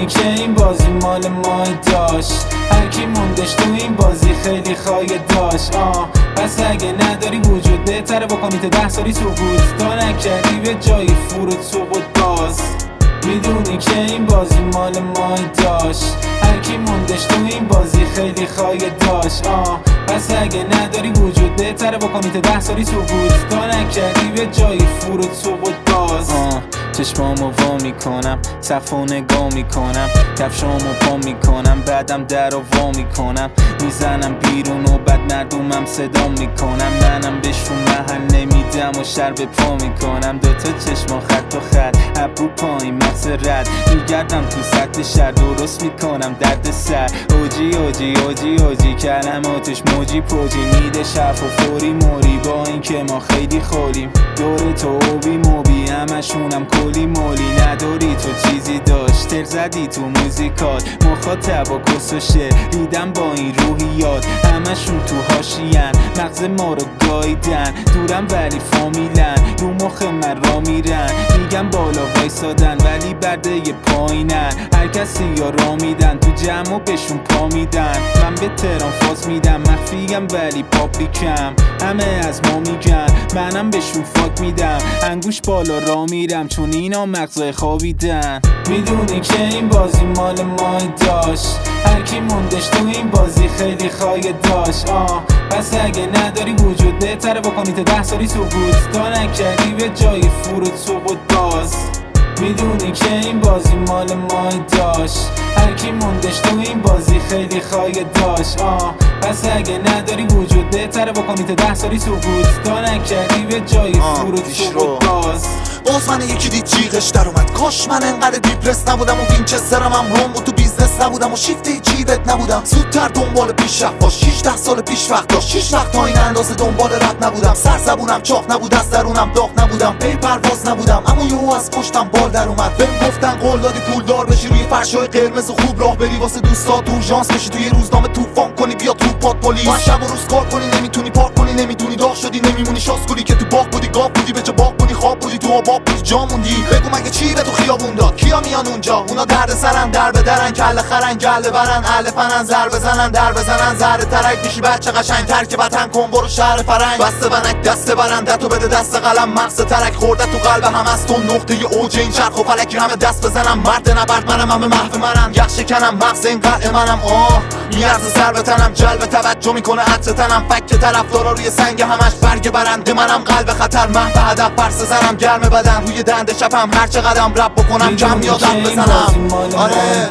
میدونی که این بازی مال ما داشت، هر کی موندش تو این بازی خیلی خواهی داشت. پس اگه نداری وجود بهتره بکنی تا 10 سالی سقوط، تا نکردی به جای فرود سقوط باز. میدونی که این بازی مال ما داشت، هر کی موندش تو این بازی خیلی خواهی داشت. پس اگه نداری وجود بهتره بکنی تا 10 سالی سقوط، تا نکردی به جای فرود سقوط باز. چشمامو وا میکنم، صفو نگاه میکنم، کفشامو پا میکنم، بعدم در رو وا میکنم، میزنم بیرون و بعد مردمم صدا میکنم. منم بهشون محل نمیدم و شر به پا میکنم. دوتا چشما خط و خط، ابرو پایین مغز رد، میگردم تو سطح شهر درست میکنم درد سر. اوجی اوجی اوجی اوجی کلماتش موجی پوجی، میده شف و فوری موری، با این که ما خیلی خوریم. دور تو اوبی موبی همشونم کلی مولی، نداری تو چیزی داشت تر زدی تو موزیکات، مخاطب و کس و شعر دیدم با این روحیات، همشون تو حاشیه‌ن مغز ما رو گاییدن، دورم ولی فامیلن، رو مخ من را میرن، میگم بالا وایسادن ولی برده پایینن، هر کسی یا را میدن تو جمع و بهشون پا میدن. من به تهران فاز میدم، مخفیم ولی پابلیکم، همه از ما میگن، منم بهشون فاک میدم، انگوش بالا را میرم چون اینا مغزای خوابیدن. میدونی که این بازی مال ما داشت، هر کی موندش تو این بازی خیلی خواهی داشت. پس اگه نداری وجود بهتره بکنی تا 10 سالی سقوط، تا نکردی به جای فرود سقوط باز. میدونی که این بازی مال ما داشت، هر کی موندش تو این بازی خیلی خواهی داشت. پس اگه نداری وجود بهتره بکنی تا 10 سالی سقوط، تا نکردی به جای فرود سقوط باز. باز من یکی دید جیغش در اومد، کاش من انقدر دیپرس نبودم و وینچسترم هم روم و تو بیزنس نبودم و شیفت جیبت نبودم، زودتر دنبال پیشرفت باش. 16 سال پیش وقت داشت، 6 وقت تا این اندازه دنبال رد نبودم، سرزبونم چاق نبود، از درونم داغ نبودم، پی پرواز نبودم، اما یهو از پشتم بال در اومد. بهم گفتن قول دادی پولدار بشی، روی فرشای قرمز خوب راه بری، واسه دوستات اورژانس بشی، توی روزنامه طوفان کنی، بیا تو پات پلیس، با شب و روز کار کنی، نمیتونی پارک کنی، نمیدونی داغ شدی، نمیمونی شاسکولی که تو باغ بودی، گاو بودی به جا باغ بودی، خواب بودی تو آباب بودی، جا موندی. بگو مگه چی به تو خیابون داد، کیا میان اونجا؟ اونا درد سرن، در به درن، کله خرن، گله برن، اهل فنن، زر بزنن، در بزنن، ذره ترک میشی بچه قشنگ، ترک وطن کن برو شهر فرنگ، بسته ونک دسته برندتو بده دست قلم، مغز ترک خورده تو قلب هم از تو، نقطه اوج این چرخ و فلک همه دست بزنم، مرد نبرد منم، همه محو منم، یخ شکنم مغز این قلعه منم. میارزه سر به تنم، جلب توجه میکنه عطر تنم، فک طرفدارا روی سنگ همش برگ برنده منم، قلب خطر محو هدف پرسه زنم، گرم بدن روی دنده شبم، هر چه قدم رپ بکنم کم یادم بزنم. آره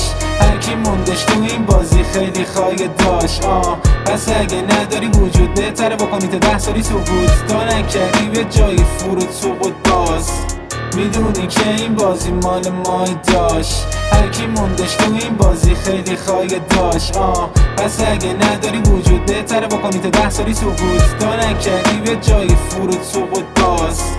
هر کی موندش تو این بازی خیلی خواهی داشت. پس اگه نداری وجود بهتره بکنی تا 10 سالی سقوط، تا نکردی به جای فرود سقوط باز. میدونی که این بازی مال ما داشت، هر کی موندش تو این بازی خیلی خواهی داشت. پس اگه نداری وجود بهتره بکنی تا 10 سالی سقوط، تا نکردی به جای فرود سقوط باز.